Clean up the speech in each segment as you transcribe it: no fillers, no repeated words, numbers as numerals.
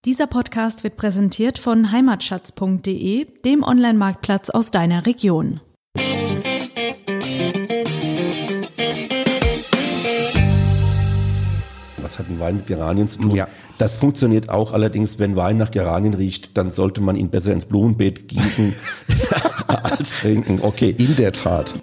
Dieser Podcast wird präsentiert von heimatschatz.de, dem Online-Marktplatz aus deiner Region. Was hat ein Wein mit Geranien zu tun? Ja. Das funktioniert auch, allerdings, wenn Wein nach Geranien riecht, dann sollte man ihn besser ins Blumenbeet gießen als trinken. Okay. In der Tat.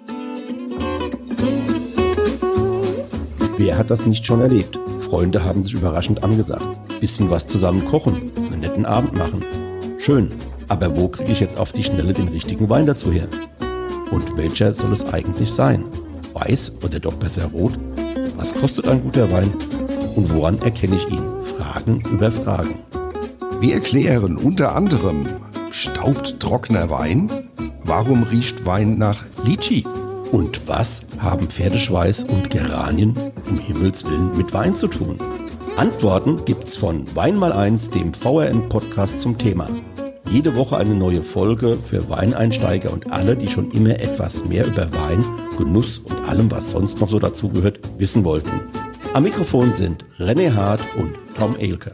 Wer hat das nicht schon erlebt? Freunde haben sich überraschend angesagt. Bisschen was zusammen kochen, einen netten Abend machen. Schön, aber wo kriege ich jetzt auf die Schnelle den richtigen Wein dazu her? Und welcher soll es eigentlich sein? Weiß oder doch besser rot? Was kostet ein guter Wein? Und woran erkenne ich ihn? Fragen über Fragen. Wir erklären unter anderem, staubt trockener Wein? Warum riecht Wein nach Litschi? Und was haben Pferdeschweiß und Geranien um Himmels Willen mit Wein zu tun? Antworten gibt's von Wein mal eins, dem VRM-Podcast zum Thema. Jede Woche eine neue Folge für Weineinsteiger und alle, die schon immer etwas mehr über Wein, Genuss und allem, was sonst noch so dazugehört, wissen wollten. Am Mikrofon sind René Hart und Tom Ehlke.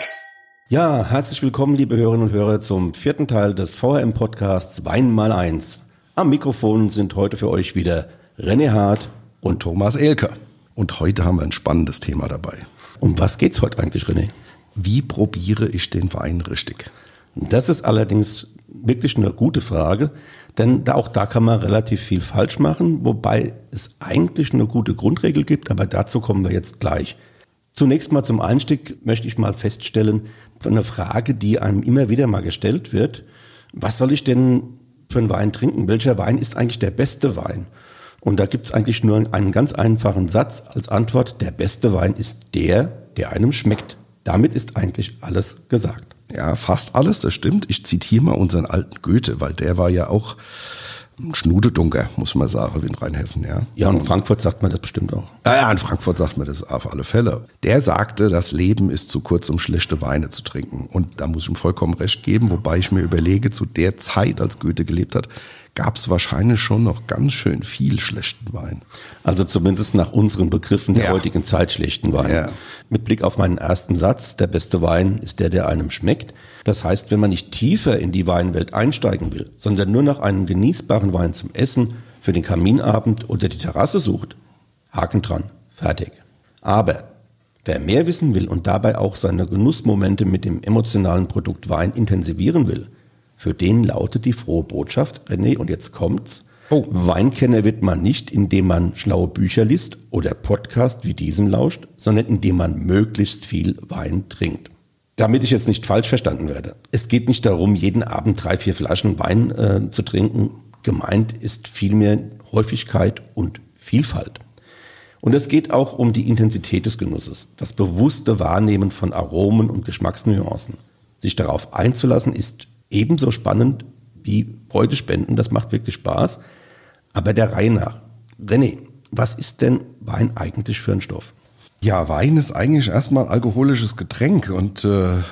Ja, herzlich willkommen, liebe Hörerinnen und Hörer, zum 4. Teil des VRM-Podcasts Wein mal eins. Am Mikrofon sind heute für euch wieder René Hart Und Thomas Ehlke. Und heute haben wir ein spannendes Thema dabei. Um was geht's heute eigentlich, René? Wie probiere ich den Wein richtig? Das ist allerdings wirklich eine gute Frage, denn auch da kann man relativ viel falsch machen, wobei es eigentlich eine gute Grundregel gibt, aber dazu kommen wir jetzt gleich. Zunächst mal zum Einstieg möchte ich mal feststellen, eine Frage, die einem immer wieder mal gestellt wird: Was soll ich denn für einen Wein trinken? Welcher Wein ist eigentlich der beste Wein? Und da gibt es eigentlich nur einen ganz einfachen Satz als Antwort: Der beste Wein ist der einem schmeckt. Damit ist eigentlich alles gesagt. Ja, fast alles, das stimmt. Ich zitiere mal unseren alten Goethe, weil der war ja auch ein Schnudedunker, muss man sagen, wie in Rheinhessen. Ja, Ja, und in Frankfurt sagt man das bestimmt auch. Ja, in Frankfurt sagt man das auf alle Fälle. Der sagte, das Leben ist zu kurz, um schlechte Weine zu trinken. Und da muss ich ihm vollkommen recht geben, wobei ich mir überlege, zu der Zeit, als Goethe gelebt hat, gab es wahrscheinlich schon noch ganz schön viel schlechten Wein. Also zumindest nach unseren Begriffen der Ja. heutigen Zeit schlechten Wein. Ja. Mit Blick auf meinen ersten Satz: Der beste Wein ist der einem schmeckt. Das heißt, wenn man nicht tiefer in die Weinwelt einsteigen will, sondern nur nach einem genießbaren Wein zum Essen, für den Kaminabend oder die Terrasse sucht, Haken dran, fertig. Aber wer mehr wissen will und dabei auch seine Genussmomente mit dem emotionalen Produkt Wein intensivieren will, für den lautet die frohe Botschaft, René, und jetzt kommt's: Weinkenner wird man nicht, indem man schlaue Bücher liest oder Podcast wie diesem lauscht, sondern indem man möglichst viel Wein trinkt. Damit ich jetzt nicht falsch verstanden werde: Es geht nicht darum, jeden Abend 3-4 Flaschen Wein zu trinken. Gemeint ist vielmehr Häufigkeit und Vielfalt. Und es geht auch um die Intensität des Genusses, das bewusste Wahrnehmen von Aromen und Geschmacksnuancen. Sich darauf einzulassen ist ebenso spannend wie Freude spenden, das macht wirklich Spaß. Aber der Reihe nach. René, was ist denn Wein eigentlich für ein Stoff? Ja, Wein ist eigentlich erstmal ein alkoholisches Getränk und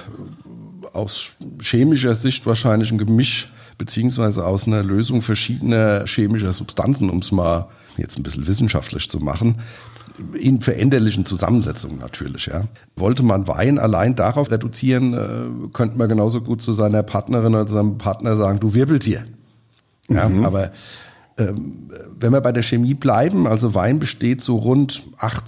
aus chemischer Sicht wahrscheinlich ein Gemisch beziehungsweise aus einer Lösung verschiedener chemischer Substanzen, um es mal jetzt ein bisschen wissenschaftlich zu machen, in veränderlichen Zusammensetzungen natürlich. Ja. Wollte man Wein allein darauf reduzieren, könnte man genauso gut zu seiner Partnerin oder seinem Partner sagen: Du Wirbeltier. Ja, aber wenn wir bei der Chemie bleiben, also Wein besteht so rund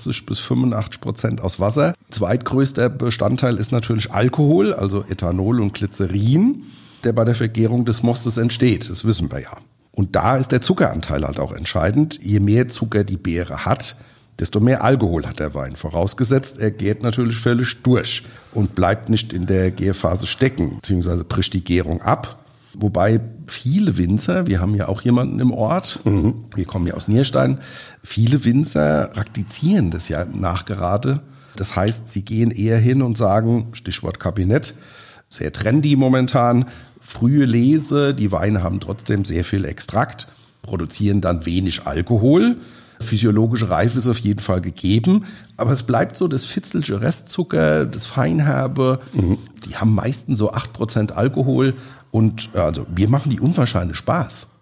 80-85% aus Wasser. Zweitgrößter Bestandteil ist natürlich Alkohol, also Ethanol und Glycerin, der bei der Vergärung des Mostes entsteht. Das wissen wir ja. Und da ist der Zuckeranteil halt auch entscheidend. Je mehr Zucker die Beere hat, desto mehr Alkohol hat der Wein. Vorausgesetzt, er gärt natürlich völlig durch und bleibt nicht in der Gärphase stecken, beziehungsweise bricht die Gärung ab. Wobei viele Winzer, wir haben ja auch jemanden im Ort, wir kommen ja aus Nierstein, viele Winzer praktizieren das ja nachgerade. Das heißt, sie gehen eher hin und sagen, Stichwort Kabinett, sehr trendy momentan, frühe Lese, die Weine haben trotzdem sehr viel Extrakt, produzieren dann wenig Alkohol. Physiologische Reife ist auf jeden Fall gegeben, aber es bleibt so das fitzelsche Restzucker, das Feinherbe, die haben meistens so 8% Alkohol und also mir machen die unwahrscheinlich Spaß.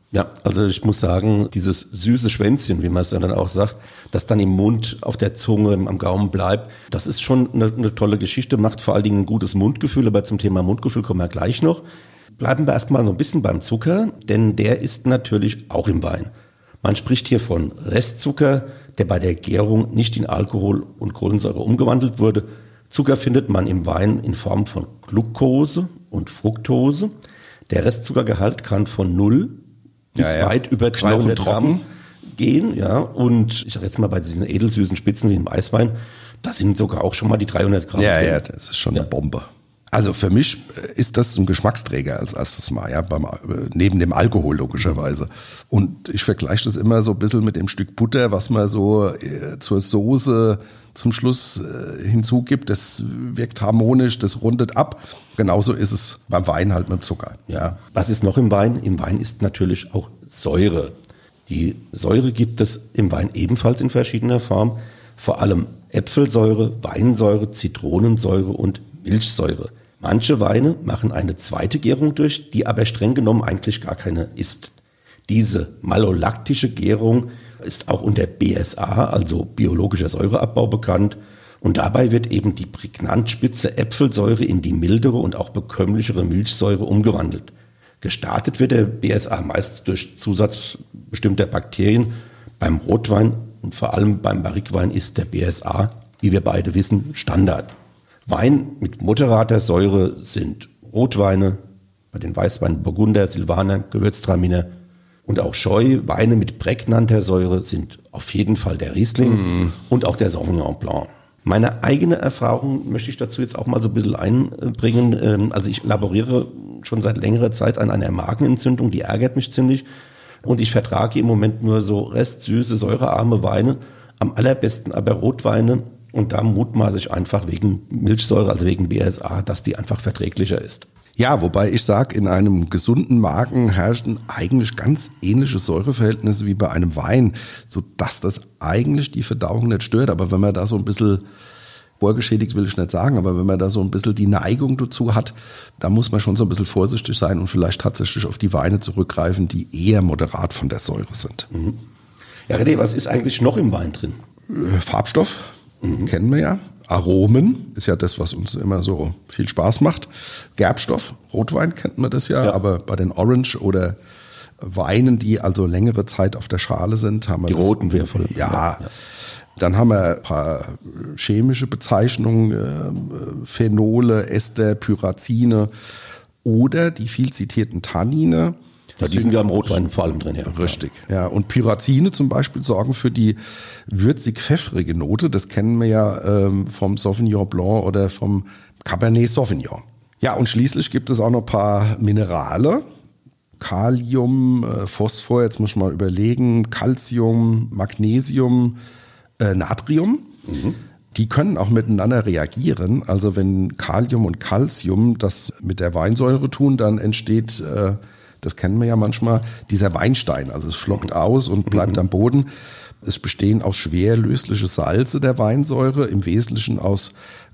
Ja, also ich muss sagen, dieses süße Schwänzchen, wie man es dann auch sagt, das dann im Mund, auf der Zunge, am Gaumen bleibt, das ist schon eine tolle Geschichte, macht vor allen Dingen ein gutes Mundgefühl, aber zum Thema Mundgefühl kommen wir gleich noch. Bleiben wir erstmal noch ein bisschen beim Zucker, denn der ist natürlich auch im Wein. Man spricht hier von Restzucker, der bei der Gärung nicht in Alkohol und Kohlensäure umgewandelt wurde. Zucker findet man im Wein in Form von Glucose und Fructose. Der Restzuckergehalt kann von 0 bis weit über 200 Gramm gehen. Ja. Und ich sage jetzt mal bei diesen edelsüßen Spitzen wie im Weißwein, da sind sogar auch schon mal die 300 Gramm. Ja, das ist schon eine Bombe. Also für mich ist das ein Geschmacksträger als erstes Mal, ja, neben dem Alkohol logischerweise. Und ich vergleiche das immer so ein bisschen mit dem Stück Butter, was man so zur Soße zum Schluss hinzugibt. Das wirkt harmonisch, das rundet ab. Genauso ist es beim Wein halt mit Zucker. Ja. Was ist noch im Wein? Im Wein ist natürlich auch Säure. Die Säure gibt es im Wein ebenfalls in verschiedener Form. Vor allem Äpfelsäure, Weinsäure, Zitronensäure und Milchsäure. Manche Weine machen eine zweite Gärung durch, die aber streng genommen eigentlich gar keine ist. Diese malolaktische Gärung ist auch unter BSA, also biologischer Säureabbau, bekannt. Und dabei wird eben die prägnant spitze Äpfelsäure in die mildere und auch bekömmlichere Milchsäure umgewandelt. Gestartet wird der BSA meist durch Zusatz bestimmter Bakterien. Beim Rotwein und vor allem beim Barrique-Wein ist der BSA, wie wir beide wissen, Standard. Wein mit moderater Säure sind Rotweine, bei den Weißweinen Burgunder, Silvaner, Gewürztraminer und auch Scheu. Weine mit prägnanter Säure sind auf jeden Fall der Riesling und auch der Sauvignon Blanc. Meine eigene Erfahrung möchte ich dazu jetzt auch mal so ein bisschen einbringen. Also ich laboriere schon seit längerer Zeit an einer Magenentzündung, die ärgert mich ziemlich. Und ich vertrage im Moment nur so restsüße, säurearme Weine, am allerbesten aber Rotweine. Und da mutmaße ich einfach wegen Milchsäure, also wegen BSA, dass die einfach verträglicher ist. Ja, wobei ich sage, in einem gesunden Magen herrschen eigentlich ganz ähnliche Säureverhältnisse wie bei einem Wein, sodass das eigentlich die Verdauung nicht stört. Aber wenn man da so ein bisschen, vorgeschädigt will ich nicht sagen, aber wenn man da so ein bisschen die Neigung dazu hat, da muss man schon so ein bisschen vorsichtig sein und vielleicht tatsächlich auf die Weine zurückgreifen, die eher moderat von der Säure sind. Ja, René, was ist eigentlich noch im Wein drin? Farbstoff. Kennen wir ja. Aromen ist ja das, was uns immer so viel Spaß macht. Gerbstoff, Rotwein kennt man das ja, aber bei den Orange oder Weinen, die also längere Zeit auf der Schale sind, haben wir die roten wäre voll. Ja. Dann haben wir ein paar chemische Bezeichnungen, Phenole, Ester, Pyrazine oder die viel zitierten Tannine. Ja, die sind ja im Rotwein vor allem drin, ja. Richtig. Ja, und Pyrazine zum Beispiel sorgen für die würzig-pfeffrige Note. Das kennen wir ja vom Sauvignon Blanc oder vom Cabernet Sauvignon. Ja, und schließlich gibt es auch noch ein paar Minerale. Kalium, Phosphor, jetzt muss ich mal überlegen, Calcium, Magnesium, Natrium. Die können auch miteinander reagieren. Also wenn Kalium und Calcium das mit der Weinsäure tun, dann entsteht das kennen wir ja manchmal, dieser Weinstein. Also es flockt aus und bleibt am Boden. Es bestehen aus schwer lösliche Salze der Weinsäure, im Wesentlichen aus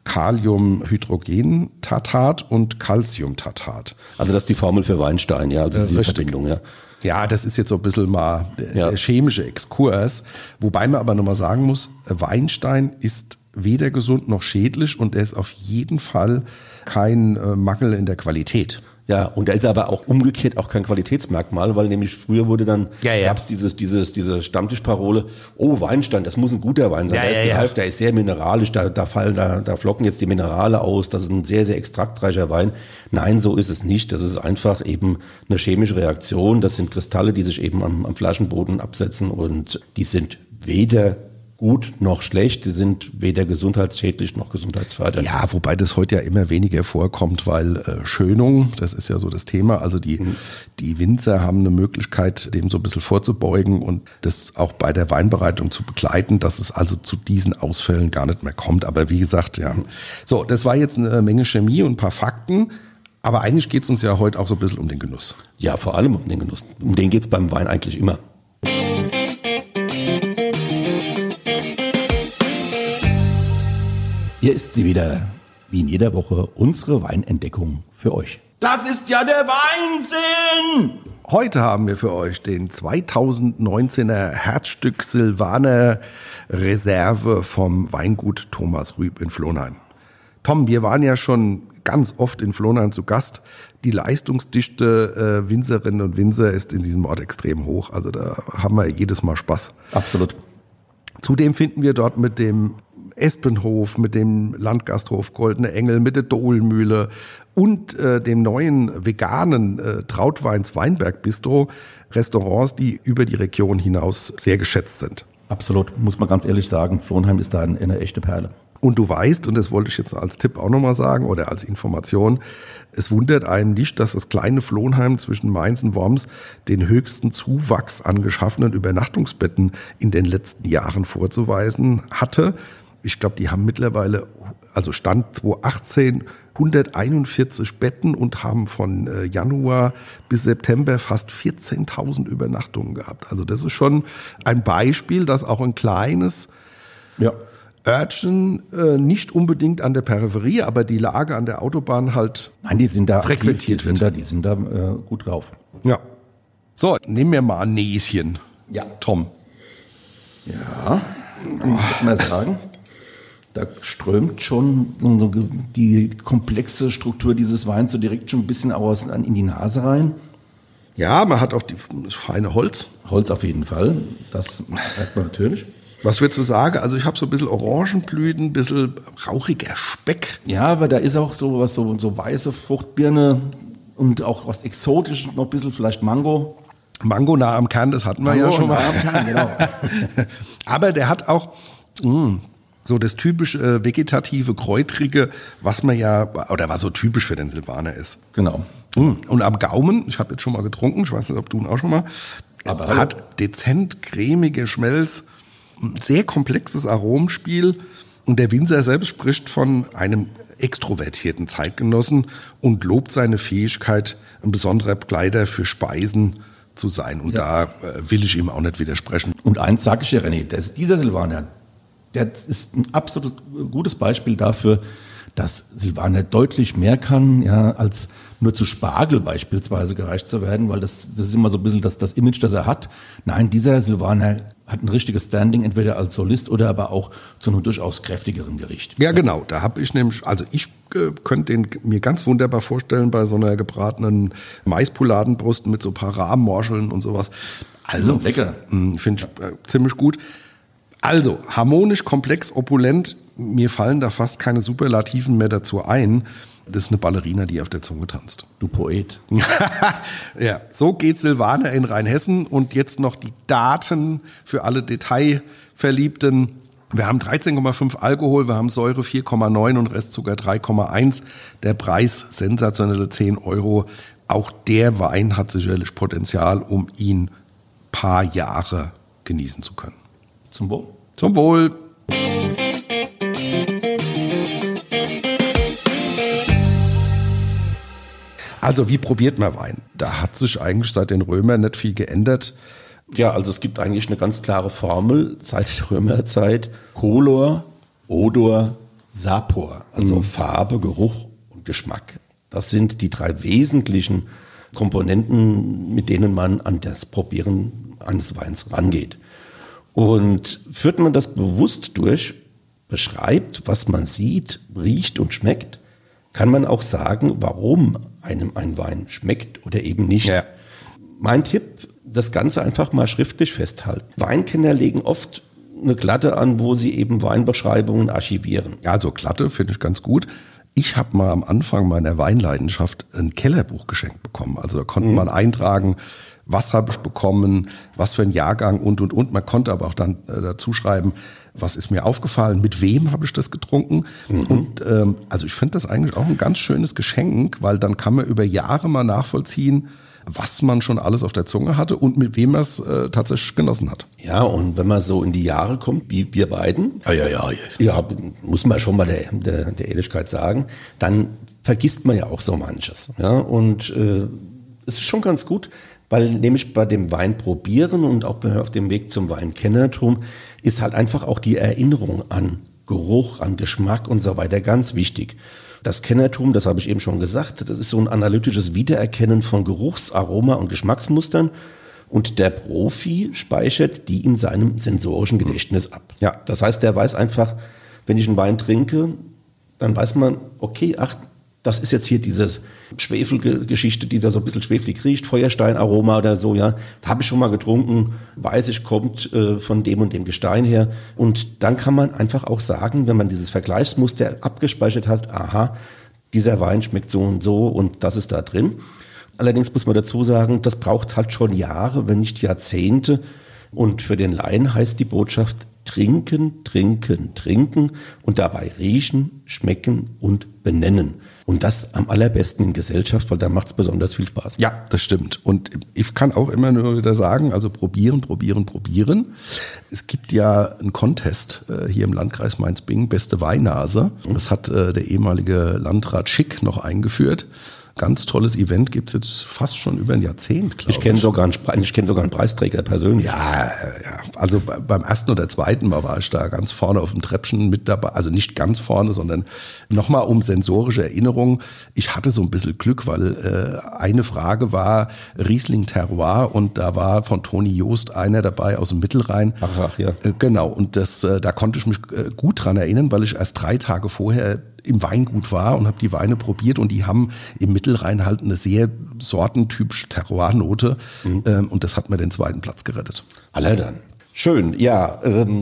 Kaliumhydrogentartat und Calciumtartat. Also das ist die Formel für Weinstein, ja, also diese Verbindung, ja. Ja, das ist jetzt so ein bisschen mal der chemische Exkurs. Wobei man aber nochmal sagen muss, Weinstein ist weder gesund noch schädlich und er ist auf jeden Fall kein Mangel in der Qualität. Ja, und er ist aber auch umgekehrt auch kein Qualitätsmerkmal, weil nämlich früher wurde dann, gab's diese Stammtischparole, oh, Weinstein, das muss ein guter Wein sein, der ist sehr mineralisch, da flocken jetzt die Minerale aus, das ist ein sehr, sehr extraktreicher Wein. Nein, so ist es nicht, das ist einfach eben eine chemische Reaktion, das sind Kristalle, die sich eben am Flaschenboden absetzen und die sind weder gut noch schlecht, die sind weder gesundheitsschädlich noch gesundheitsfördernd. Ja, wobei das heute ja immer weniger vorkommt, weil Schönung, das ist ja so das Thema, also die Winzer haben eine Möglichkeit, dem so ein bisschen vorzubeugen und das auch bei der Weinbereitung zu begleiten, dass es also zu diesen Ausfällen gar nicht mehr kommt. Aber wie gesagt, ja. So, das war jetzt eine Menge Chemie und ein paar Fakten, aber eigentlich geht es uns ja heute auch so ein bisschen um den Genuss. Ja, vor allem um den Genuss. Um den geht es beim Wein eigentlich immer. Hier ist sie wieder, wie in jeder Woche, unsere Weinentdeckung für euch. Das ist ja der Wahnsinn! Heute haben wir für euch den 2019er Herzstück Silvaner Reserve vom Weingut Thomas Rüb in Flohnheim. Tom, wir waren ja schon ganz oft in Flohnheim zu Gast. Die Leistungsdichte Winzerinnen und Winzer ist in diesem Ort extrem hoch. Also da haben wir jedes Mal Spaß. Absolut. Zudem finden wir dort mit dem Espenhof, mit dem Landgasthof Goldene Engel, mit der Dohlmühle und dem neuen veganen Trautweins Weinberg Bistro Restaurants, die über die Region hinaus sehr geschätzt sind. Absolut, muss man ganz ehrlich sagen, Flohnheim ist da eine echte Perle. Und du weißt, und das wollte ich jetzt als Tipp auch nochmal sagen oder als Information, es wundert einen nicht, dass das kleine Flohnheim zwischen Mainz und Worms den höchsten Zuwachs an geschaffenen Übernachtungsbetten in den letzten Jahren vorzuweisen hatte. Ich glaube, die haben mittlerweile, also Stand 2018, 141 Betten und haben von Januar bis September fast 14.000 Übernachtungen gehabt. Also das ist schon ein Beispiel, dass auch ein kleines Örtchen nicht unbedingt an der Peripherie, aber die Lage an der Autobahn halt die sind da frequentiert wird. Die sind da gut drauf. Ja. So, nehmen wir mal ein Näschen. Ja. Tom. Ja, muss man sagen. Da strömt schon die komplexe Struktur dieses Weins so direkt schon ein bisschen in die Nase rein. Ja, man hat auch das feine Holz. Holz auf jeden Fall, das merkt man natürlich. Was würdest du sagen? Also ich habe so ein bisschen Orangenblüten, ein bisschen rauchiger Speck. Ja, aber da ist auch so weiße Fruchtbirne und auch was Exotisches, noch ein bisschen vielleicht Mango. Mango nah am Kern, das hatten wir ja schon mal. Nah am Kern, genau. Aber der hat auch so das typisch vegetative, kräutrige, was so typisch für den Silvaner ist. Genau. Und am Gaumen, ich habe jetzt schon mal getrunken, ich weiß nicht, ob du ihn auch schon mal, aber hat dezent cremige Schmelz, ein sehr komplexes Aromenspiel und der Winzer selbst spricht von einem extrovertierten Zeitgenossen und lobt seine Fähigkeit, ein besonderer Begleiter für Speisen zu sein. Und da will ich ihm auch nicht widersprechen. Und eins sage ich dir, René, dieser Silvaner, der ist ein absolut gutes Beispiel dafür, dass Silvaner deutlich mehr kann, als nur zu Spargel beispielsweise gereicht zu werden, weil das ist immer so ein bisschen das Image, das er hat. Nein, dieser Silvaner hat ein richtiges Standing, entweder als Solist oder aber auch zu einem durchaus kräftigeren Gericht. Ja, genau. Da habe ich nämlich, also ich könnte den mir ganz wunderbar vorstellen bei so einer gebratenen Maispoulardenbrust mit so ein paar Rahmorscheln und sowas. Also lecker. Finde ich ziemlich gut. Also, harmonisch, komplex, opulent. Mir fallen da fast keine Superlativen mehr dazu ein. Das ist eine Ballerina, die auf der Zunge tanzt. Du Poet. Ja, so geht Silvaner in Rheinhessen. Und jetzt noch die Daten für alle Detailverliebten. Wir haben 13,5 Alkohol, wir haben Säure 4,9 und Restzucker 3,1. Der Preis sensationelle 10 €. Auch der Wein hat sicherlich Potenzial, um ihn paar Jahre genießen zu können. Zum Wohl. Zum Wohl. Also wie probiert man Wein? Da hat sich eigentlich seit den Römern nicht viel geändert. Ja, also es gibt eigentlich eine ganz klare Formel seit der Römerzeit. Color, Odor, Sapor. Also Farbe, Geruch und Geschmack. Das sind die 3 wesentlichen Komponenten, mit denen man an das Probieren eines Weins rangeht. Und führt man das bewusst durch, beschreibt, was man sieht, riecht und schmeckt, kann man auch sagen, warum einem ein Wein schmeckt oder eben nicht. Ja. Mein Tipp, das Ganze einfach mal schriftlich festhalten. Weinkenner legen oft eine Glatte an, wo sie eben Weinbeschreibungen archivieren. Ja, so Glatte finde ich ganz gut. Ich habe mal am Anfang meiner Weinleidenschaft ein Kellerbuch geschenkt bekommen. Also da konnte man eintragen, was habe ich bekommen, was für ein Jahrgang und. Man konnte aber auch dann dazu schreiben, was ist mir aufgefallen, mit wem habe ich das getrunken. Und also ich finde das eigentlich auch ein ganz schönes Geschenk, weil dann kann man über Jahre mal nachvollziehen, was man schon alles auf der Zunge hatte und mit wem man es tatsächlich genossen hat. Ja, und wenn man so in die Jahre kommt, wie wir beiden, ja, muss man schon mal der Ehrlichkeit sagen, dann vergisst man ja auch so manches. Ja? Und es ist schon ganz gut, weil nämlich bei dem Wein probieren und auch auf dem Weg zum Weinkennertum ist halt einfach auch die Erinnerung an Geruch, an Geschmack und so weiter ganz wichtig. Das Kennertum, das habe ich eben schon gesagt, das ist so ein analytisches Wiedererkennen von Geruchsaroma und Geschmacksmustern. Und der Profi speichert die in seinem sensorischen Gedächtnis ab. Ja, das heißt, der weiß einfach, wenn ich einen Wein trinke, dann weiß man, okay, ach, das ist jetzt hier dieses Schwefelgeschichte, die da so ein bisschen schwefelig riecht, Feuersteinaroma oder so, ja. Da habe ich schon mal getrunken, weiß ich, kommt von dem und dem Gestein her. Und dann kann man einfach auch sagen, wenn man dieses Vergleichsmuster abgespeichert hat, aha, dieser Wein schmeckt so und das ist da drin. Allerdings muss man dazu sagen, das braucht halt schon Jahre, wenn nicht Jahrzehnte. Und für den Laien heißt die Botschaft, trinken, trinken, trinken und dabei riechen, schmecken und benennen. Und das am allerbesten in Gesellschaft, weil da macht es besonders viel Spaß. Ja, das stimmt. Und ich kann auch immer nur wieder sagen, also probieren. Es gibt ja einen Contest hier im Landkreis Mainz-Bingen, beste Weinnase. Das hat der ehemalige Landrat Schick noch eingeführt. Ganz tolles Event, gibt's jetzt fast schon über ein Jahrzehnt, glaube ich. Ich kenne sogar einen Preisträger persönlich. Ja. Also beim ersten oder zweiten Mal war ich da ganz vorne auf dem Treppchen mit dabei. Also nicht ganz vorne, sondern nochmal um sensorische Erinnerung. Ich hatte so ein bisschen Glück, weil eine Frage war Riesling Terroir und da war von Toni Joost einer dabei aus dem Mittelrhein. Ach ja. Genau, und da konnte ich mich gut dran erinnern, weil ich erst 3 Tage vorher im Weingut war und habe die Weine probiert und die haben im Mittelrhein halt eine sehr sortentypische Terroirnote und das hat mir den 2. Platz gerettet. Alle dann. Schön, ja.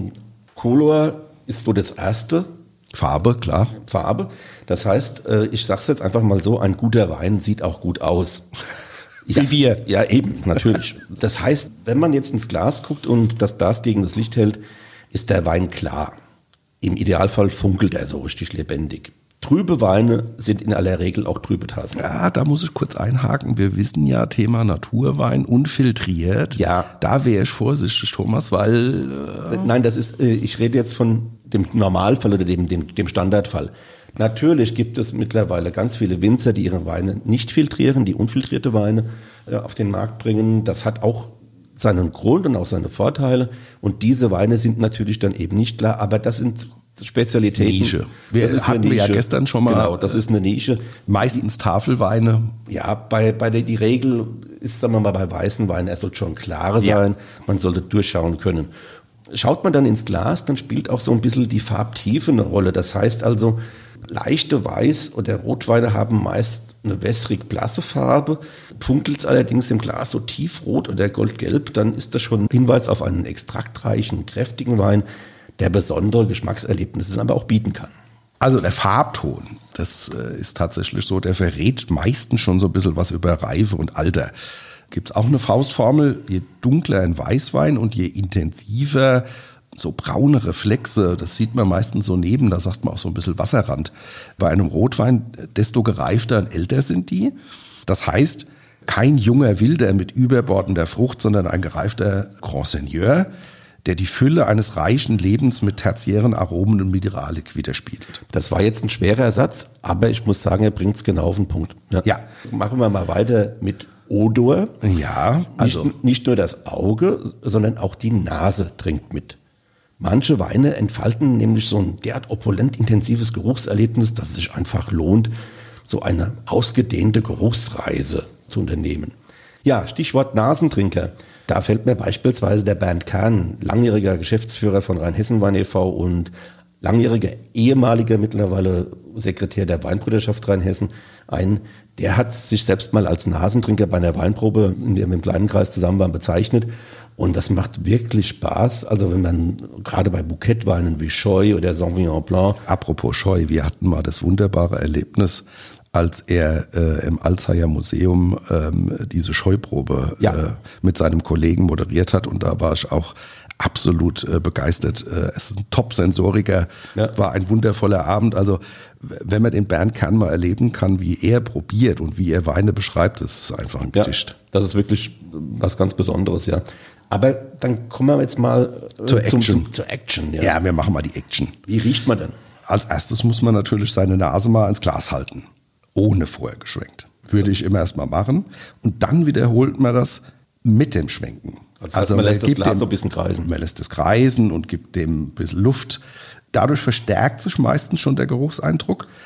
Color ist so das erste. Farbe, klar. Farbe. Das heißt, ich sag's jetzt einfach mal so, ein guter Wein sieht auch gut aus. Wie wir. Ja, eben, natürlich. Das heißt, wenn man jetzt ins Glas guckt und das Glas gegen das Licht hält, ist der Wein klar. Im Idealfall funkelt er so richtig lebendig. Trübe Weine sind in aller Regel auch trübe Tassen. Ja, da muss ich kurz einhaken. Wir wissen ja, Thema Naturwein, unfiltriert. Ja. Da wäre ich vorsichtig, Thomas, weil... Nein, das ist, ich rede jetzt von dem Normalfall oder dem Standardfall. Natürlich gibt es mittlerweile ganz viele Winzer, die ihre Weine nicht filtrieren, die unfiltrierte Weine auf den Markt bringen. Das hat auch seinen Grund und auch seine Vorteile. Und diese Weine sind natürlich dann eben nicht klar, aber das sind Spezialitäten. Nische. Das ist hatten wir ja gestern schon mal. Genau, das ist eine Nische. Meistens Tafelweine. Ja, die Regel ist, sagen wir mal, bei weißen Weinen, er soll schon klarer sein. Man sollte durchschauen können. Schaut man dann ins Glas, dann spielt auch so ein bisschen die Farbtiefe eine Rolle. Das heißt also, leichte Weiß- oder Rotweine haben meist eine wässrig-blasse Farbe. Funkelt es allerdings im Glas so tiefrot oder goldgelb, dann ist das schon ein Hinweis auf einen extraktreichen, kräftigen Wein, der besondere Geschmackserlebnisse dann aber auch bieten kann. Also der Farbton, das ist tatsächlich so, der verrät meistens schon so ein bisschen was über Reife und Alter. Gibt es auch eine Faustformel, je dunkler ein Weißwein und je intensiver so braune Reflexe, das sieht man meistens so neben, da sagt man auch so ein bisschen Wasserrand. Bei einem Rotwein, desto gereifter und älter sind die. Das heißt, kein junger Wilder mit überbordender Frucht, sondern ein gereifter Grand Seigneur, der die Fülle eines reichen Lebens mit tertiären Aromen und Mineralik widerspiegelt. Das war jetzt ein schwerer Satz, aber ich muss sagen, er bringt es genau auf den Punkt. Ja. Machen wir mal weiter mit Odor. Ja, also nicht nur das Auge, sondern auch die Nase trinkt mit. Manche Weine entfalten nämlich so ein derart opulent intensives Geruchserlebnis, dass es sich einfach lohnt, so eine ausgedehnte Geruchsreise zu unternehmen. Ja, Stichwort Nasentrinker. Da fällt mir beispielsweise der Bernd Kahn, langjähriger Geschäftsführer von Rheinhessen-Wein e.V. und langjähriger ehemaliger mittlerweile Sekretär der Weinbrüderschaft Rheinhessen ein. Der hat sich selbst mal als Nasentrinker bei einer Weinprobe, in der wir im kleinen Kreis zusammen waren, bezeichnet. Und das macht wirklich Spaß. Also wenn man gerade bei Bouquetweinen wie Scheu oder Sauvignon Blanc. Apropos Scheu, wir hatten mal das wunderbare Erlebnis, als er im Alzheimer Museum diese Scheuprobe mit seinem Kollegen moderiert hat. Und da war ich auch absolut begeistert. Es ist ein Top-Sensoriker, war ein wundervoller Abend. Also wenn man den Bernd Kahn mal erleben kann, wie er probiert und wie er Weine beschreibt, das ist einfach ein Gedicht. Ja, das ist wirklich was ganz Besonderes, ja. Aber dann kommen wir jetzt mal zur Action. Ja, wir machen mal die Action. Wie riecht man denn? Als erstes muss man natürlich seine Nase mal ins Glas halten, ohne vorher geschwenkt. Würde ich immer erst mal machen. Und dann wiederholt man das mit dem Schwenken. Also man lässt das Glas so ein bisschen kreisen. Man lässt es kreisen und gibt dem ein bisschen Luft. Dadurch verstärkt sich meistens schon der Geruchseindruck.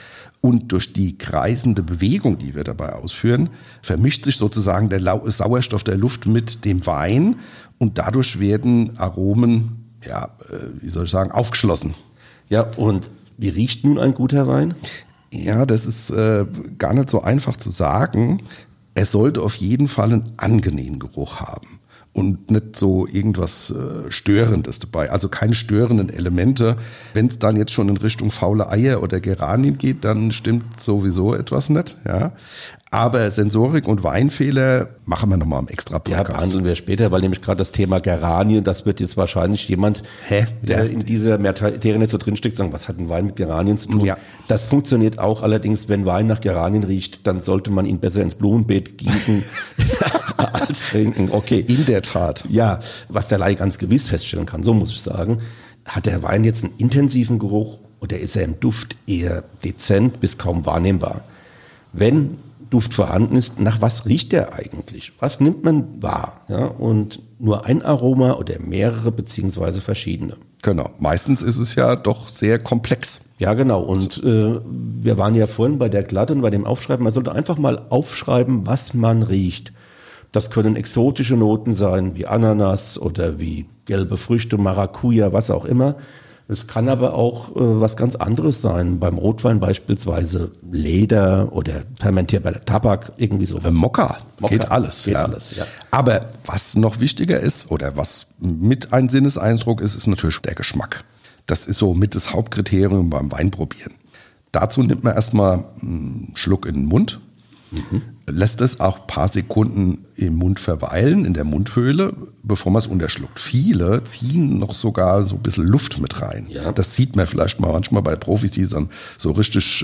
Und durch die kreisende Bewegung, die wir dabei ausführen, vermischt sich sozusagen der Sauerstoff der Luft mit dem Wein und dadurch werden Aromen, aufgeschlossen. Ja, und wie riecht nun ein guter Wein? Ja, das ist gar nicht so einfach zu sagen. Er sollte auf jeden Fall einen angenehmen Geruch haben und nicht so irgendwas Störendes dabei. Also keine störenden Elemente. Wenn es dann jetzt schon in Richtung faule Eier oder Geranien geht, dann stimmt sowieso etwas nicht. Ja. Aber Sensorik und Weinfehler machen wir nochmal im extra Podcast. Ja, behandeln wir später, weil nämlich gerade das Thema Geranien, das wird jetzt wahrscheinlich jemand, der in dieser Materie nicht so drinsteckt, sagen, was hat ein Wein mit Geranien zu tun? Ja. Das funktioniert auch allerdings, wenn Wein nach Geranien riecht, dann sollte man ihn besser ins Blumenbeet gießen als trinken. Okay. In der Tat. Ja, was der Laie ganz gewiss feststellen kann, so muss ich sagen, hat der Wein jetzt einen intensiven Geruch oder ist er im Duft eher dezent bis kaum wahrnehmbar? Wenn Duft vorhanden ist, nach was riecht der eigentlich? Was nimmt man wahr? Ja, und nur ein Aroma oder mehrere beziehungsweise verschiedene. Genau, meistens ist es ja doch sehr komplex. Ja, genau. Und wir waren ja vorhin bei der Glatte und bei dem Aufschreiben. Man sollte einfach mal aufschreiben, was man riecht. Das können exotische Noten sein, wie Ananas oder wie gelbe Früchte, Maracuja, was auch immer. Es kann aber auch was ganz anderes sein. Beim Rotwein beispielsweise Leder oder fermentierbarer Tabak, irgendwie sowas. Mokka. Geht alles. Geht alles, ja. Aber was noch wichtiger ist oder was mit ein Sinneseindruck ist, ist natürlich der Geschmack. Das ist so mit das Hauptkriterium beim Weinprobieren. Dazu nimmt man erstmal einen Schluck in den Mund, lässt es auch ein paar Sekunden im Mund verweilen, in der Mundhöhle, bevor man es unterschluckt. Viele ziehen noch sogar so ein bisschen Luft mit rein. Ja. Das sieht man vielleicht mal manchmal bei Profis, die dann so richtig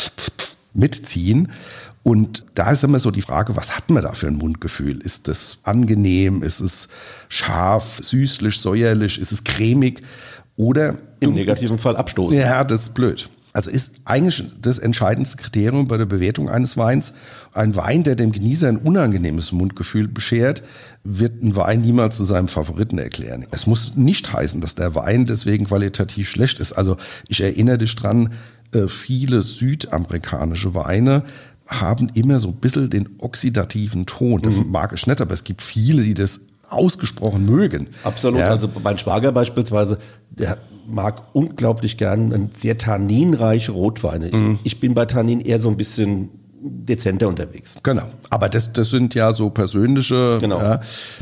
mitziehen. Und da ist immer so die Frage, was hat man da für ein Mundgefühl? Ist das angenehm? Ist es scharf, süßlich, säuerlich? Ist es cremig? Oder im negativen Fall abstoßen? Ja, das ist blöd. Also ist eigentlich das entscheidendste Kriterium bei der Bewertung eines Weins, ein Wein, der dem Genießer ein unangenehmes Mundgefühl beschert, wird ein Wein niemals zu seinem Favoriten erklären. Es muss nicht heißen, dass der Wein deswegen qualitativ schlecht ist. Also ich erinnere dich dran, viele südamerikanische Weine haben immer so ein bisschen den oxidativen Ton. Das mag ich nicht, aber es gibt viele, die das ausgesprochen mögen. Absolut. Ja. Also mein Schwager beispielsweise, der mag unglaublich gern sehr tanninreiche Rotweine. Ich bin bei Tannin eher so ein bisschen dezenter unterwegs. Genau. Aber das sind ja so persönliche, genau. Ja,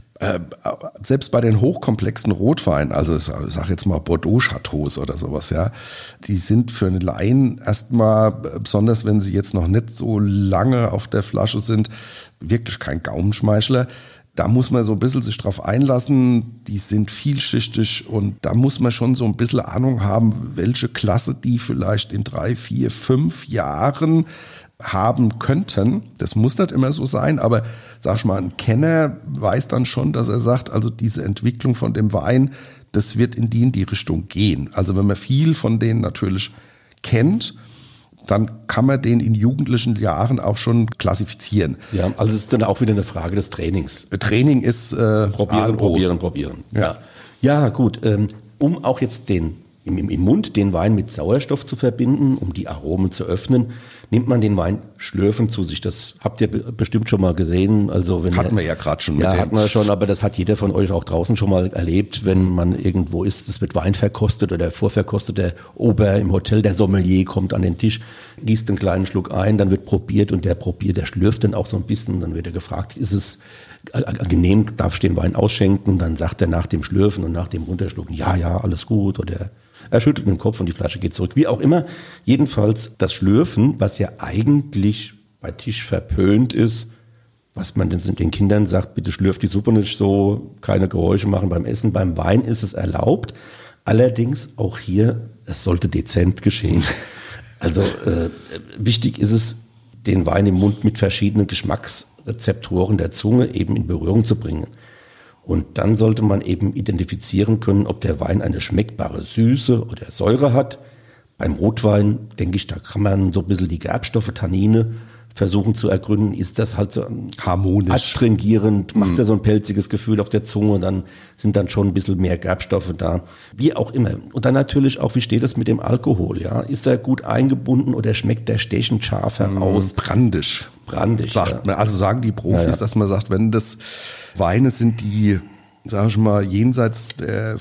selbst bei den hochkomplexen Rotweinen, also ich sag jetzt mal Bordeaux-Chateaus oder sowas, ja, die sind für einen Laien erstmal, besonders wenn sie jetzt noch nicht so lange auf der Flasche sind, wirklich kein Gaumenschmeichler. Da muss man so ein bisschen sich drauf einlassen, die sind vielschichtig und da muss man schon so ein bisschen Ahnung haben, welche Klasse die vielleicht in 3, 4, 5 Jahren haben könnten. Das muss nicht immer so sein, aber sag ich mal, ein Kenner weiß dann schon, dass er sagt, also diese Entwicklung von dem Wein, das wird in die Richtung gehen. Also wenn man viel von denen natürlich kennt, dann kann man den in jugendlichen Jahren auch schon klassifizieren. Ja, also es ist dann auch wieder eine Frage des Trainings. Training ist probieren. Ja, gut. Um auch jetzt im Mund den Wein mit Sauerstoff zu verbinden, um die Aromen zu öffnen, nimmt man den Wein schlürfend zu sich. Das habt ihr bestimmt schon mal gesehen. Also hatten wir ja gerade schon. Ja, hatten wir schon, aber das hat jeder von euch auch draußen schon mal erlebt, wenn man irgendwo ist, es wird Wein verkostet oder vorverkostet, der Ober im Hotel, der Sommelier kommt an den Tisch, gießt einen kleinen Schluck ein, dann wird probiert und der schlürft dann auch so ein bisschen und dann wird er gefragt, ist es angenehm, darf ich den Wein ausschenken? Und dann sagt er nach dem Schlürfen und nach dem Runterschlucken, ja, alles gut, oder er schüttelt mit dem Kopf und die Flasche geht zurück. Wie auch immer, jedenfalls das Schlürfen, was ja eigentlich bei Tisch verpönt ist, was man den Kindern sagt, bitte schlürft die Suppe nicht so, keine Geräusche machen beim Essen. Beim Wein ist es erlaubt. Allerdings auch hier, es sollte dezent geschehen. Also wichtig ist es, den Wein im Mund mit verschiedenen Geschmacksrezeptoren der Zunge eben in Berührung zu bringen. Und dann sollte man eben identifizieren können, ob der Wein eine schmeckbare Süße oder Säure hat. Beim Rotwein, denke ich, da kann man so ein bisschen die Gerbstoffe, Tannine versuchen zu ergründen, ist das halt so harmonisch, adstringierend, macht er so ein pelziges Gefühl auf der Zunge, dann sind dann schon ein bisschen mehr Gerbstoffe da, wie auch immer. Und dann natürlich auch, wie steht es mit dem Alkohol, ja? Ist er gut eingebunden oder schmeckt der stechend scharf heraus? Brandisch, sagt man. Also sagen die Profis, dass man sagt, wenn das Weine sind, die, sag ich mal, jenseits der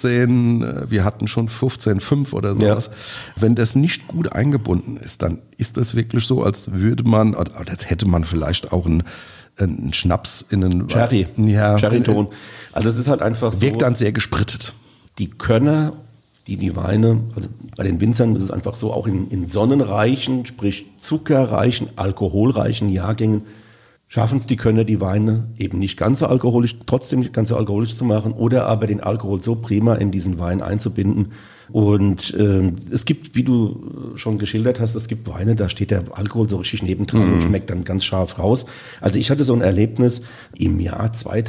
14, wir hatten schon 15,5 oder sowas. Ja. Wenn das nicht gut eingebunden ist, dann ist das wirklich so, als würde man, oder als hätte man vielleicht auch einen Schnaps in einen Sherry-Ton. Also es ist halt einfach so. Wirkt dann sehr gesprittet. Die Könner, die Weine, also bei den Winzern ist es einfach so, auch in sonnenreichen, sprich zuckerreichen, alkoholreichen Jahrgängen schaffen es die Könner, die Weine eben nicht ganz so alkoholisch, trotzdem nicht ganz so alkoholisch zu machen oder aber den Alkohol so prima in diesen Wein einzubinden. Und es gibt, wie du schon geschildert hast, es gibt Weine, da steht der Alkohol so richtig nebendran und schmeckt dann ganz scharf raus. Also ich hatte so ein Erlebnis im Jahr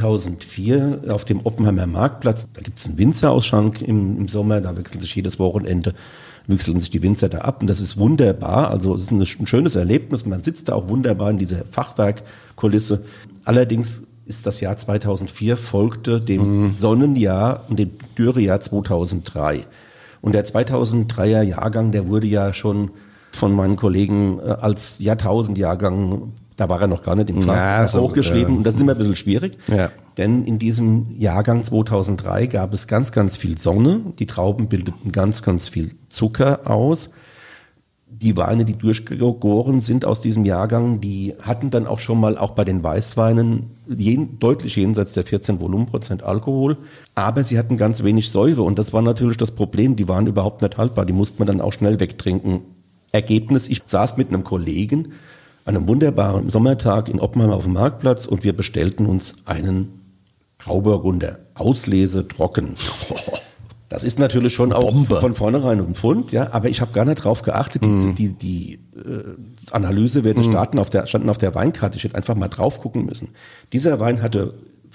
2004 auf dem Oppenheimer Marktplatz. Da gibt es einen Winzerausschank im Sommer, da wechseln sich jedes Wochenende wechseln sich die Winzer da ab und das ist wunderbar, also es ist ein schönes Erlebnis, man sitzt da auch wunderbar in dieser Fachwerkkulisse. Allerdings ist das Jahr 2004 folgte dem Sonnenjahr und dem Dürrejahr 2003. Und der 2003er Jahrgang, der wurde ja schon von meinen Kollegen als Jahrtausendjahrgang, da war er noch gar nicht im Glas, hochgeschrieben. Und das ist immer ein bisschen schwierig, denn in diesem Jahrgang 2003 gab es ganz, ganz viel Sonne. Die Trauben bildeten ganz, ganz viel Zucker aus. Die Weine, die durchgegoren sind aus diesem Jahrgang, die hatten dann auch schon mal auch bei den Weißweinen deutlich jenseits der 14 Volumenprozent Alkohol. Aber sie hatten ganz wenig Säure und das war natürlich das Problem. Die waren überhaupt nicht haltbar. Die musste man dann auch schnell wegtrinken. Ergebnis, ich saß mit einem Kollegen an einem wunderbaren Sommertag in Oppenheim auf dem Marktplatz und wir bestellten uns einen Grauburgunder, Auslese trocken. Das ist natürlich schon auch von vornherein ein Pfund, ja, aber ich habe gar nicht drauf geachtet. Die Analysewerte standen auf der Weinkarte. Ich hätte einfach mal drauf gucken müssen. Dieser Wein hatte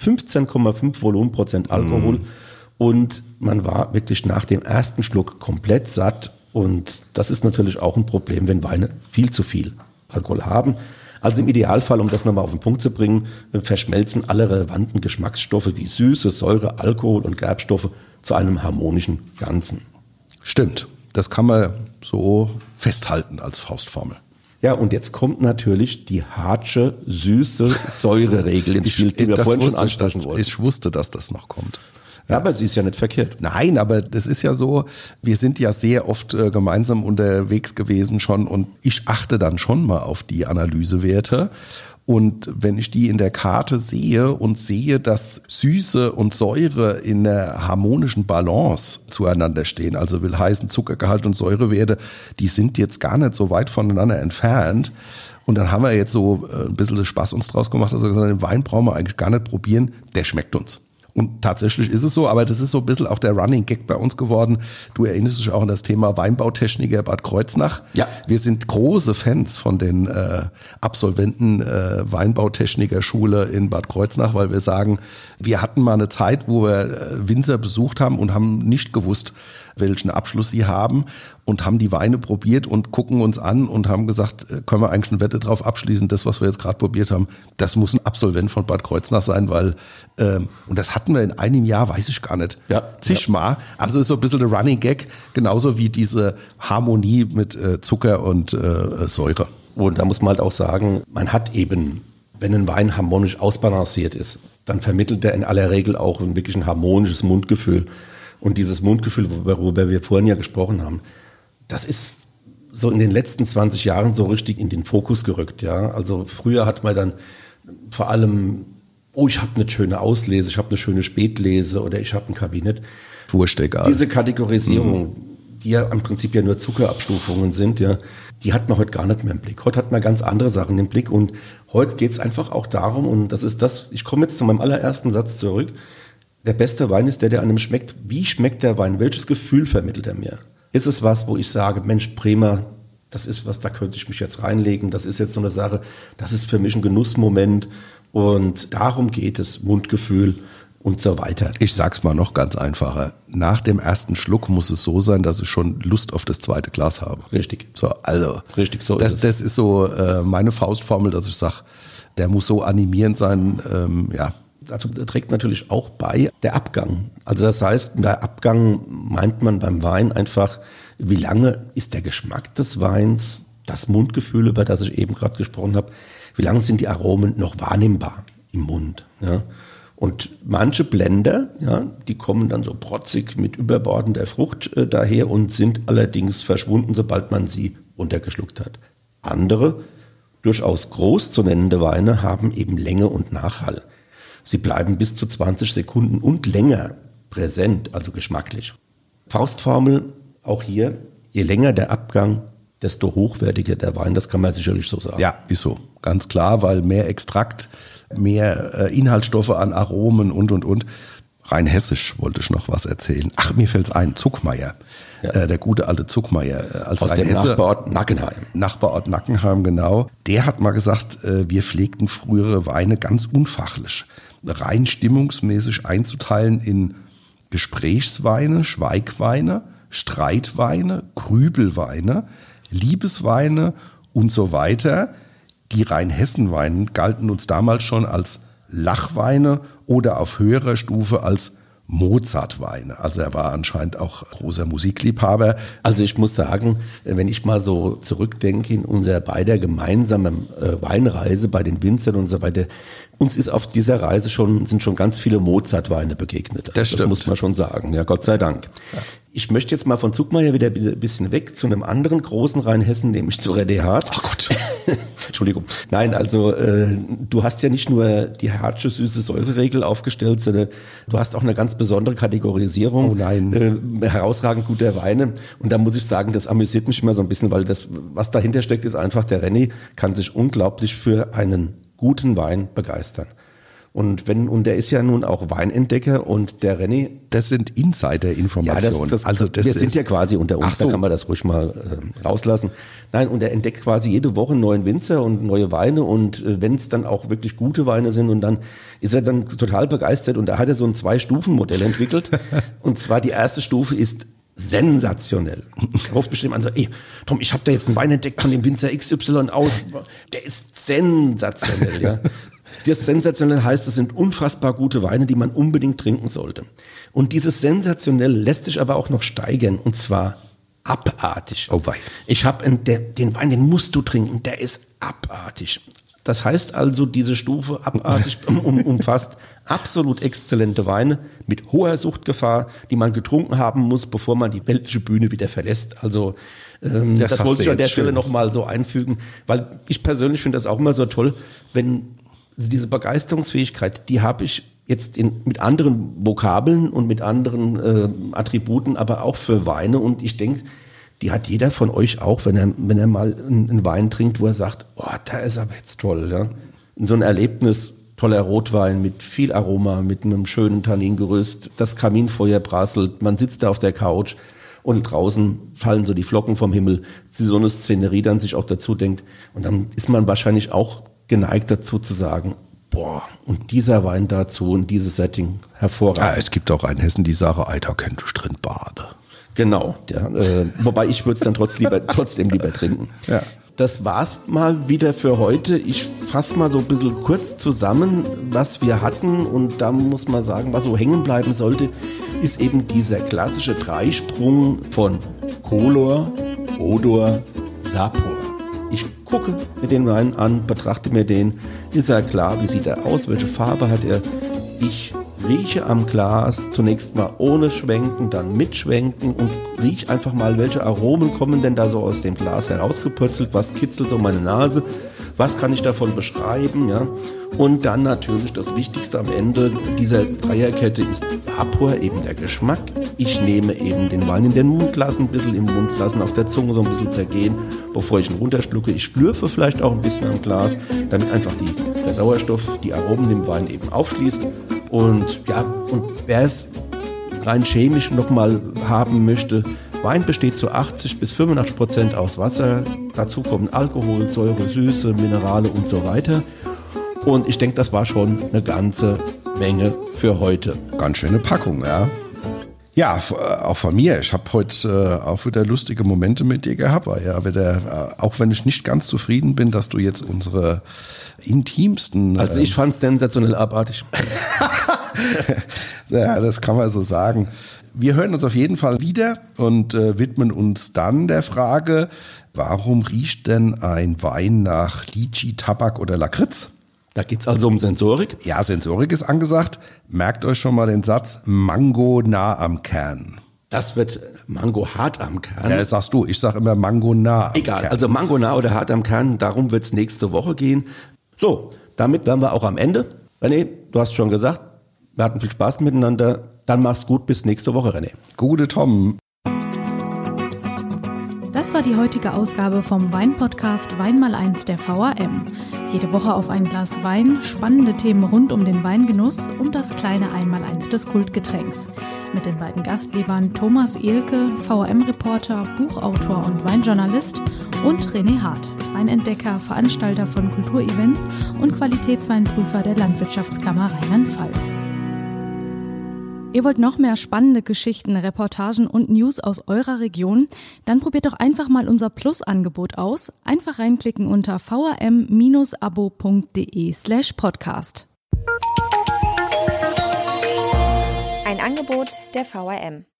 15,5 Volumenprozent Alkohol und man war wirklich nach dem ersten Schluck komplett satt. Und das ist natürlich auch ein Problem, wenn Weine viel zu viel Alkohol haben. Also im Idealfall, um das nochmal auf den Punkt zu bringen, verschmelzen alle relevanten Geschmacksstoffe wie Süße, Säure, Alkohol und Gerbstoffe zu einem harmonischen Ganzen. Stimmt, das kann man so festhalten als Faustformel. Ja, und jetzt kommt natürlich die Hartsche, süße Säureregel ins Spiel, die wir vorhin schon ansprechen wollten. Ich wusste, dass das noch kommt. Ja, aber sie ist ja nicht verkehrt. Nein, aber das ist ja so, wir sind ja sehr oft gemeinsam unterwegs gewesen schon und ich achte dann schon mal auf die Analysewerte. Und wenn ich die in der Karte sehe und sehe, dass Süße und Säure in einer harmonischen Balance zueinander stehen, also will heißen Zuckergehalt und Säurewerte, die sind jetzt gar nicht so weit voneinander entfernt. Und dann haben wir jetzt so ein bisschen Spaß uns draus gemacht, also gesagt, den Wein brauchen wir eigentlich gar nicht probieren, der schmeckt uns. Und tatsächlich ist es so, aber das ist so ein bisschen auch der Running Gag bei uns geworden. Du erinnerst dich auch an das Thema Weinbautechniker Bad Kreuznach. Ja. Wir sind große Fans von den Absolventen Weinbautechnikerschule in Bad Kreuznach, weil wir sagen, wir hatten mal eine Zeit, wo wir Winzer besucht haben und haben nicht gewusst, welchen Abschluss sie haben und haben die Weine probiert und gucken uns an und haben gesagt, können wir eigentlich eine Wette drauf abschließen, das, was wir jetzt gerade probiert haben, das muss ein Absolvent von Bad Kreuznach sein, weil, und das hatten wir in einem Jahr, weiß ich gar nicht, zigmal. Also ist so ein bisschen der Running Gag, genauso wie diese Harmonie mit Zucker und Säure. Und da muss man halt auch sagen, man hat eben, wenn ein Wein harmonisch ausbalanciert ist, dann vermittelt er in aller Regel auch wirklich ein harmonisches Mundgefühl. Und dieses Mundgefühl, worüber wir vorhin ja gesprochen haben, das ist so in den letzten 20 Jahren so richtig in den Fokus gerückt. Ja? Also früher hat man dann vor allem, ich habe eine schöne Auslese, ich habe eine schöne Spätlese oder ich habe ein Kabinett. Wurscht, egal. Diese Kategorisierung, die ja im Prinzip ja nur Zuckerabstufungen sind, ja, die hat man heute gar nicht mehr im Blick. Heute hat man ganz andere Sachen im Blick und heute geht es einfach auch darum, und das ist das, ich komme jetzt zu meinem allerersten Satz zurück, der beste Wein ist der einem schmeckt. Wie schmeckt der Wein? Welches Gefühl vermittelt er mir? Ist es was, wo ich sage, Mensch, prima, das ist was, da könnte ich mich jetzt reinlegen. Das ist jetzt so eine Sache, das ist für mich ein Genussmoment. Und darum geht es, Mundgefühl. und so weiter. Ich sag's mal noch ganz einfacher. Nach dem ersten Schluck muss es so sein, dass ich schon Lust auf das zweite Glas habe. Richtig. So, also. Richtig, so das, ist es. Das ist so meine Faustformel, dass ich sage, der muss so animierend sein, ja. Dazu trägt natürlich auch bei der Abgang. Also das heißt, bei Abgang meint man beim Wein einfach, wie lange ist der Geschmack des Weins, das Mundgefühl, über das ich eben gerade gesprochen habe, wie lange sind die Aromen noch wahrnehmbar im Mund. Ja? Und manche Blender, ja, die kommen dann so protzig mit überbordender Frucht daher und sind allerdings verschwunden, sobald man sie runtergeschluckt hat. Andere, durchaus groß zu nennende Weine, haben eben Länge und Nachhall. Sie bleiben bis zu 20 Sekunden und länger präsent, also geschmacklich. Faustformel auch hier, je länger der Abgang, desto hochwertiger der Wein, das kann man sicherlich so sagen. Ja, ist so, ganz klar, weil mehr Extrakt, mehr Inhaltsstoffe an Aromen und. Rein hessisch wollte ich noch was erzählen. Ach, mir fällt's ein, Zuckmeier. Ja. Der gute alte Zuckmeier. Als aus dem Nachbarort Nackenheim. Nachbarort Nackenheim, genau. Der hat mal gesagt, wir pflegten frühere Weine ganz unfachlich, rein stimmungsmäßig einzuteilen in Gesprächsweine, Schweigweine, Streitweine, Grübelweine, Liebesweine und so weiter. Die Rheinhessenweine galten uns damals schon als Lachweine oder auf höherer Stufe als Mozartweine. Also er war anscheinend auch großer Musikliebhaber. Also ich muss sagen, wenn ich mal so zurückdenke in unser beider gemeinsamen Weinreise bei den Winzern und so weiter, uns ist auf dieser Reise sind schon ganz viele Mozartweine begegnet. Das stimmt. Das muss man schon sagen, ja, Gott sei Dank. Ja. Ich möchte jetzt mal von Zuckmeier wieder ein bisschen weg zu einem anderen großen Rheinhessen, nämlich zu René Hart. Ach Gott. Entschuldigung. Nein, also du hast ja nicht nur die Hartsche süße Säureregel aufgestellt, sondern du hast auch eine ganz besondere Kategorisierung. Oh nein. Herausragend guter Weine. Und da muss ich sagen, das amüsiert mich immer so ein bisschen, weil das, was dahinter steckt, ist einfach, der René kann sich unglaublich für einen guten Wein begeistern. Und der ist ja nun auch Weinentdecker und der René. Das sind Insider-Informationen. Ja, wir sind ja quasi unter uns, so. Da kann man das ruhig mal rauslassen. Nein, und er entdeckt quasi jede Woche einen neuen Winzer und neue Weine und wenn es dann auch wirklich gute Weine sind und dann ist er dann total begeistert und da hat er so ein 2-Stufen-Modell entwickelt. Und zwar die erste Stufe ist sensationell. Er ruft bestimmt an, so, ey, Tom, ich habe da jetzt einen Wein entdeckt von dem Winzer XY aus. Der ist sensationell, ja. Das sensationell heißt, das sind unfassbar gute Weine, die man unbedingt trinken sollte. Und dieses sensationell lässt sich aber auch noch steigern und zwar abartig. Oh wei. Ich habe den Wein, den musst du trinken, der ist abartig. Das heißt also, diese Stufe abartig umfasst absolut exzellente Weine mit hoher Suchtgefahr, die man getrunken haben muss, bevor man die weltliche Bühne wieder verlässt. Also das wollte ich an der Stelle nochmal so einfügen, weil ich persönlich finde das auch immer so toll, wenn diese Begeisterungsfähigkeit, die habe ich jetzt mit anderen Vokabeln und mit anderen Attributen, aber auch für Weine und ich denke, die hat jeder von euch auch, wenn er mal einen Wein trinkt, wo er sagt, oh, da ist aber jetzt toll, ja. So ein Erlebnis, toller Rotwein mit viel Aroma, mit einem schönen Tanningerüst, das Kaminfeuer prasselt, man sitzt da auf der Couch und draußen fallen so die Flocken vom Himmel, so eine Szenerie dann sich auch dazu denkt und dann ist man wahrscheinlich auch geneigt dazu zu sagen, boah, und dieser Wein dazu und dieses Setting hervorragend. Ja, es gibt auch einen Hessen, die sagen, da könnte ich drin baden. Genau, ja, wobei ich würde es dann trotzdem lieber trinken. Ja. Das war's mal wieder für heute. Ich fasse mal so ein bisschen kurz zusammen, was wir hatten und da muss man sagen, was so hängen bleiben sollte, ist eben dieser klassische Dreisprung von Color, Odor, Sapor. Ich gucke mir den Wein an, betrachte mir den, ist er klar, wie sieht er aus, welche Farbe hat er. Ich rieche am Glas, zunächst mal ohne Schwenken, dann mit Schwenken und rieche einfach mal, welche Aromen kommen denn da so aus dem Glas herausgepurzelt, was kitzelt so meine Nase, was kann ich davon beschreiben, ja. Und dann natürlich das Wichtigste am Ende dieser Dreierkette ist Vapor, eben der Geschmack. Ich nehme eben den Wein in den Mund lassen, ein bisschen im Mund lassen, auf der Zunge so ein bisschen zergehen, bevor ich ihn runterschlucke. Ich schlürfe vielleicht auch ein bisschen am Glas, damit einfach der Sauerstoff, die Aromen im Wein eben aufschließt. Und ja, und wer es rein chemisch nochmal haben möchte, Wein besteht zu 80-85% aus Wasser. Dazu kommen Alkohol, Säure, Süße, Minerale und so weiter. Und ich denke, das war schon eine ganze Menge für heute. Ganz schöne Packung, ja. Ja, auch von mir. Ich habe heute auch wieder lustige Momente mit dir gehabt. Ja, wieder, auch wenn ich nicht ganz zufrieden bin, dass du jetzt unsere intimsten... Also ich fand es sensationell abartig. Ja, das kann man so sagen. Wir hören uns auf jeden Fall wieder und widmen uns dann der Frage, warum riecht denn ein Wein nach Litschi, Tabak oder Lakritz? Da geht es also um Sensorik? Ja, Sensorik ist angesagt. Merkt euch schon mal den Satz, Mango nah am Kern. Das wird Mango hart am Kern. Ja, das sagst du. Ich sage immer Mango nah am Kern. Egal, also Mango nah oder hart am Kern, darum wird es nächste Woche gehen. So, damit wären wir auch am Ende. René, du hast schon gesagt, wir hatten viel Spaß miteinander. Dann mach's gut, bis nächste Woche, René. Gute Tom. Das war die heutige Ausgabe vom Wein-Podcast Weinmal1 der VAM. Jede Woche auf ein Glas Wein, spannende Themen rund um den Weingenuss und das kleine Einmaleins des Kultgetränks. Mit den beiden Gastgebern Thomas Ehlke, VAM-Reporter, Buchautor und Weinjournalist, und René Hart, Weinentdecker, Veranstalter von Kulturevents und Qualitätsweinprüfer der Landwirtschaftskammer Rheinland-Pfalz. Ihr wollt noch mehr spannende Geschichten, Reportagen und News aus eurer Region? Dann probiert doch einfach mal unser Plus-Angebot aus. Einfach reinklicken unter vam-abo.de/podcast. Ein Angebot der VAM.